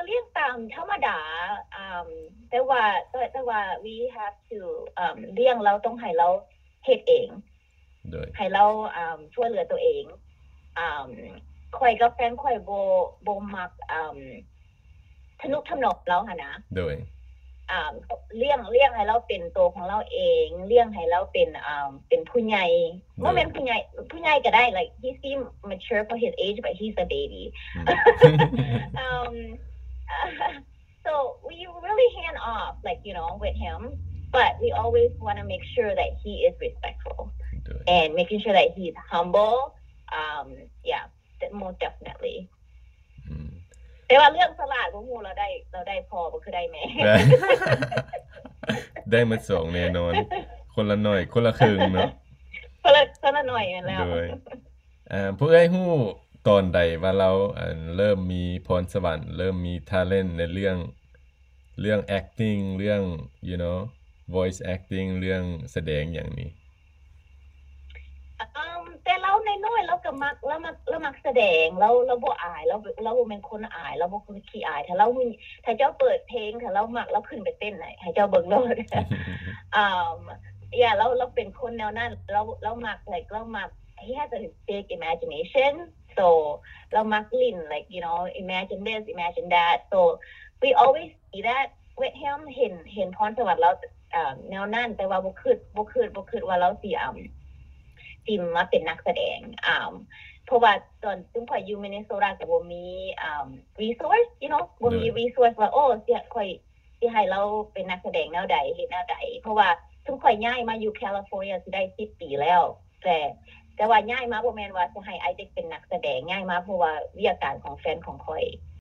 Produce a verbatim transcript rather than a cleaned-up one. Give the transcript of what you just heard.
เลี้ยงตามธรรมดาอ่าแต่ว่าแต่แต่ว่า we have to อ่าเลี้ยงเราต้องให้เราเฮ็ดเองโดยให้เราอ่าช่วยเหลือตัวเองอ่าข่อยกับแฟนข่อยบ่บ่มักอ่าทนุถนอมเราหั่นนะโดยอ่าเลี้ยงเลี้ยงให้เราเป็นตัวของเราเองเลี้ยงให้เราเป็นอ่าเป็นผู้ใหญ่บ่แม่นผู้ใหญ่ผู้ใหญ่ก็ได้ like he seem mature for his age but he's a baby um so we really hand off like you know with him but we always want to make sure that he is respectful and making sure that he's humble um yeah most definitely แต่ว่าเรื่องสลาดบ่ฮู้เราได้เราได้พอบ่คือได้แม่ได้มาสองแน่นอนคนละหน่อยคนละครึ่งเนาะคนละคนละหน่อยนั่นแล้วโดยอ่าผู้ใดฮู้ตอนใดว่าเราอันเริ่มมีพรสวรรค์เริ่มมี talent ในเรื่องเรื่อง acting เรื่อง you know voice acting เรื่องแสดงอย่างนี้อืมแต่เราน้อยๆเราก็มักเรามักเรามักแสดงเราเราบ่อายเราเราบ่แม่นคนอายเราบ่คนขี้อายถ้าเราถ้าเจ้าเปิดเพลงถ้าเรามักเราขึ้นไปเต้นให้ให้เจ้าเบิ่งโลดอ่า yeah เราเราเป็นคนแนวนั้นเราเรามัก like เรามัก he has a big imagination so เรามักลิ้น like you know imagine this imagine that so we always see that with him เห็นเห็นพรสวรรค์เราอ่าแนวนั้นแต่ว่าบ่คิดบ่คิดบ่คิดว่าเราสิอ่าสิมาเป็นนักแสดงอ่าเพราะว่าตอนซึ่งพออยู่มินนิโซตาก็บ่มีอ่า resource you know บ่มี resource ว่าโอ้สิค่อยสิให้เราเป็นนักแสดงแนวใดเฮ็ดแนวใดเพราะว่าซึ่งค่อยย้ายมาอยู่แคลิฟอร์เนียสิได้สิบปีแล้วแต่แต่ว่าย้ายมาบ่แม่นว่าสิให้ไอ้เด็กเป็นนักแสดงย้ายมาเพราะว่าวิทยาการของแฟนของข่อย